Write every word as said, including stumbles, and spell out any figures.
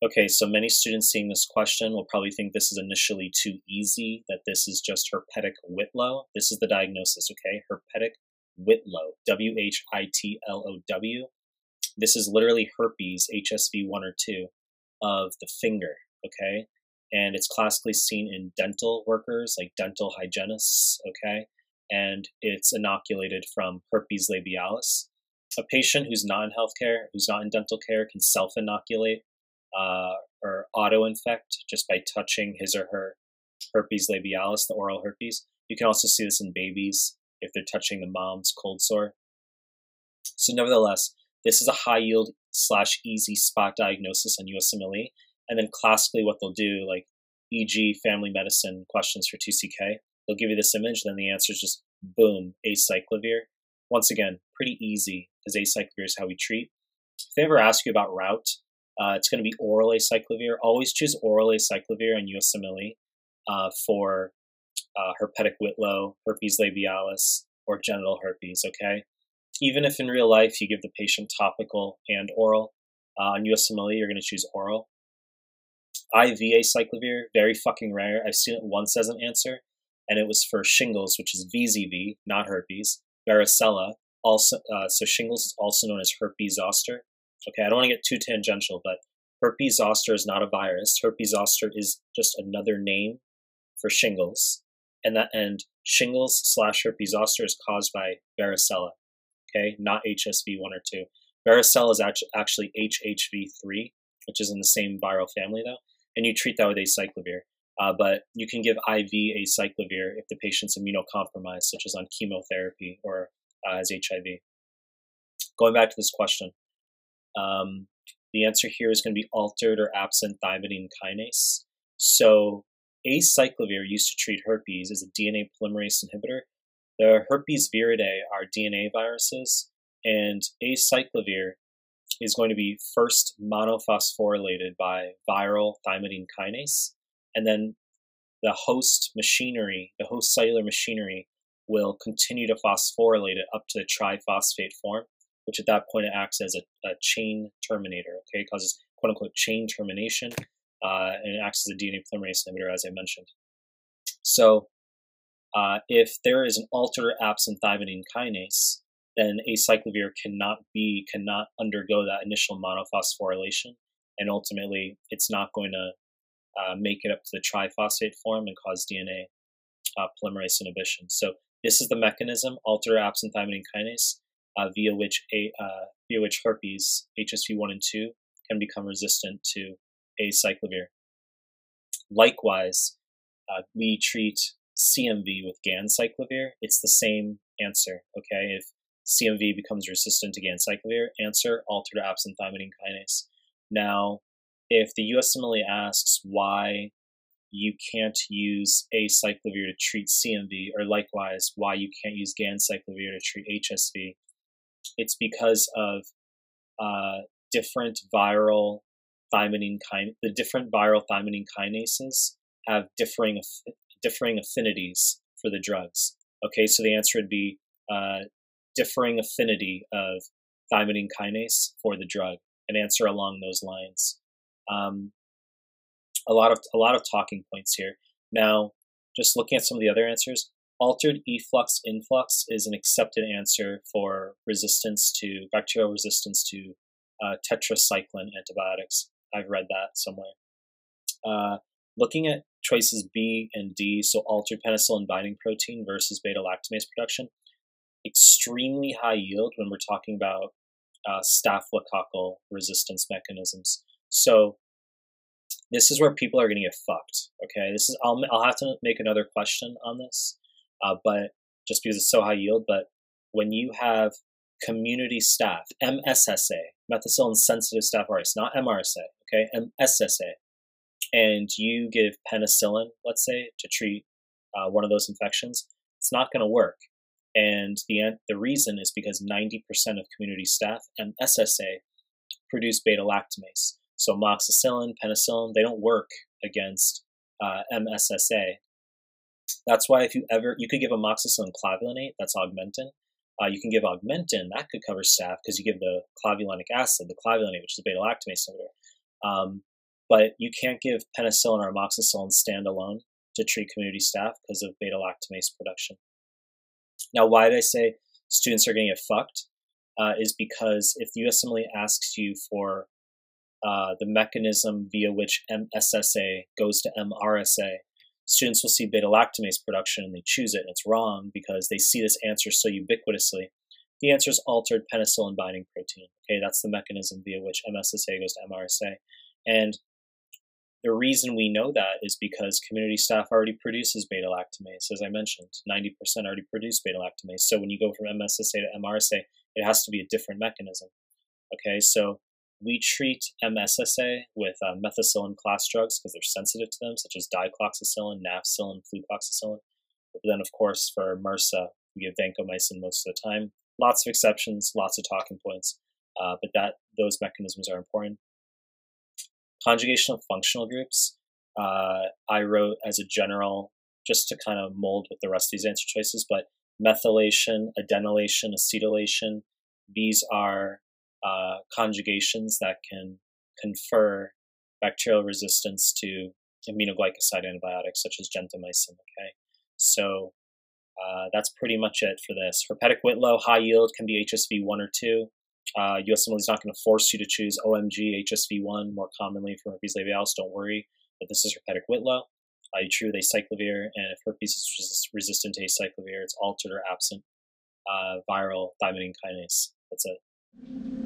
Okay, so many students seeing this question will probably think this is initially too easy, that this is just herpetic whitlow. This is the diagnosis, okay? Herpetic whitlow, W H I T L O W. This is literally herpes, H S V one or two, of the finger, okay? And it's classically seen in dental workers, like dental hygienists, okay? And it's inoculated from herpes labialis. A patient who's not in healthcare, who's not in dental care, can self-inoculate uh, or auto-infect just by touching his or her herpes labialis, the oral herpes. You can also see this in babies if they're touching the mom's cold sore. So nevertheless, this is a high yield slash easy spot diagnosis on U S M L E. And then classically what they'll do, like for example family medicine questions for two C K, they'll give you this image, then the answer is just boom, acyclovir. Once again, pretty easy, because acyclovir is how we treat. If they ever ask you about route, uh, it's going to be oral acyclovir. Always choose oral acyclovir in U S M L E uh, for uh, herpetic whitlow, herpes labialis, or genital herpes, okay? Even if in real life you give the patient topical and oral, uh, on U S M L E you're going to choose oral. I V acyclovir, very fucking rare. I've seen it once as an answer, and it was for shingles, which is V Z V, not herpes. Varicella, also, uh, so shingles is also known as herpes zoster. Okay, I don't want to get too tangential, but herpes zoster is not a virus. Herpes zoster is just another name for shingles, and that and shingles slash herpes zoster is caused by varicella. Okay, not H S V one or two. Varicella is actually H H V three, which is in the same viral family though, and you treat that with acyclovir. Uh, but you can give I V acyclovir if the patient's immunocompromised, such as on chemotherapy or uh, has H I V. Going back to this question, um, the answer here is going to be altered or absent thymidine kinase. So acyclovir used to treat herpes as a D N A polymerase inhibitor. The herpes viridae are D N A viruses, and acyclovir is going to be first monophosphorylated by viral thymidine kinase, and then the host machinery, the host cellular machinery, will continue to phosphorylate it up to the triphosphate form, which at that point it acts as a, a chain terminator, okay? It causes quote-unquote chain termination, uh, and it acts as a D N A polymerase inhibitor, as I mentioned. So uh, if there is an altered or absent thymidine kinase, then acyclovir cannot be, cannot undergo that initial monophosphorylation, and ultimately it's not going to uh, make it up to the triphosphate form and cause D N A uh, polymerase inhibition. So this is the mechanism, altered or absent thymidine kinase, uh, via which a uh, via which herpes, H S V one and two, can become resistant to acyclovir. Likewise, uh, we treat C M V with ganciclovir. It's the same answer, okay? If C M V becomes resistant to ganciclovir, answer, altered or absent thymidine kinase. Now, if the U S M L E asks why you can't use acyclovir to treat C M V, or likewise, why you can't use ganciclovir to treat H S V, it's because of uh, different viral thymidine kin- the different viral thymidine kinases have differing differing affinities for the drugs. Okay, so the answer would be uh, differing affinity of thymidine kinase for the drug, an answer along those lines. Um, a lot of a lot of talking points here. Now, just looking at some of the other answers, altered efflux influx is an accepted answer for resistance to bacterial resistance to uh, tetracycline antibiotics. I've read that somewhere. Uh, looking at choices B and D, so altered penicillin binding protein versus beta lactamase production, extremely high yield when we're talking about uh, staphylococcal resistance mechanisms. So this is where people are going to get fucked. Okay, this is I'll I'll have to make another question on this, uh, but just because it's so high yield. But when you have community staph, M S S A, methicillin sensitive staph aureus, not M R S A, okay, M S S A, and you give penicillin, let's say, to treat uh, one of those infections, it's not going to work. And the the reason is because ninety percent of community staph, M S S A, produce beta lactamase. So amoxicillin, penicillin, they don't work against uh, M S S A. That's why if you ever, you could give amoxicillin clavulanate, that's augmentin. Uh, you can give augmentin, that could cover staph because you give the clavulanic acid, the clavulanate, which is a beta lactamase inhibitor. Um, but you can't give penicillin or amoxicillin standalone to treat community staph because of beta-lactamase production. Now, why did I say students are going to get fucked? Uh, is because if the U S M L E asks you for uh, the mechanism via which M S S A goes to M R S A, students will see beta-lactamase production and they choose it, and it's wrong because they see this answer so ubiquitously. The answer is altered penicillin binding protein. Okay, that's the mechanism via which M S S A goes to M R S A. And the reason we know that is because community staph already produces beta-lactamase. As I mentioned, ninety percent already produce beta-lactamase. So when you go from M S S A to M R S A, it has to be a different mechanism. Okay, so we treat M S S A with uh, methicillin class drugs because they're sensitive to them, such as dicloxacillin, nafcillin, flucloxacillin. But then, of course, for MRSA, we give vancomycin most of the time. Lots of exceptions, lots of talking points, uh, but that those mechanisms are important. Conjugation of functional groups, uh, I wrote as a general, just to kind of mold with the rest of these answer choices, but methylation, adenylation, acetylation, these are uh, conjugations that can confer bacterial resistance to aminoglycoside antibiotics such as gentamicin, okay? So uh, that's pretty much it for this. Herpetic Whitlow, high yield, can be H S V one or two. Uh, U S M L E is not going to force you to choose O M G, H S V one, more commonly for herpes labialis, don't worry. But this is herpetic Whitlow. Uh, you treat with acyclovir, and if herpes is resistant to acyclovir, it's altered or absent uh, viral thymidine kinase. That's it.